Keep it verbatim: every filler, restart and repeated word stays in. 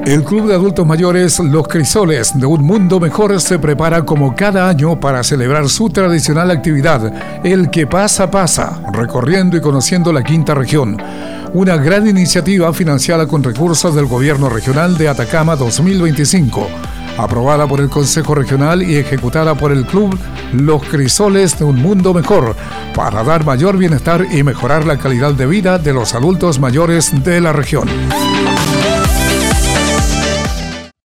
El Club de Adultos Mayores Los Crisoles de Un Mundo Mejor se prepara como cada año para celebrar su tradicional actividad, el Que Pasa Pasa, recorriendo y conociendo la quinta región. Una gran iniciativa financiada con recursos del Gobierno Regional de Atacama dos mil veinticinco, aprobada por el Consejo Regional y ejecutada por el Club Los Crisoles de Un Mundo Mejor, para dar mayor bienestar y mejorar la calidad de vida de los adultos mayores de la región.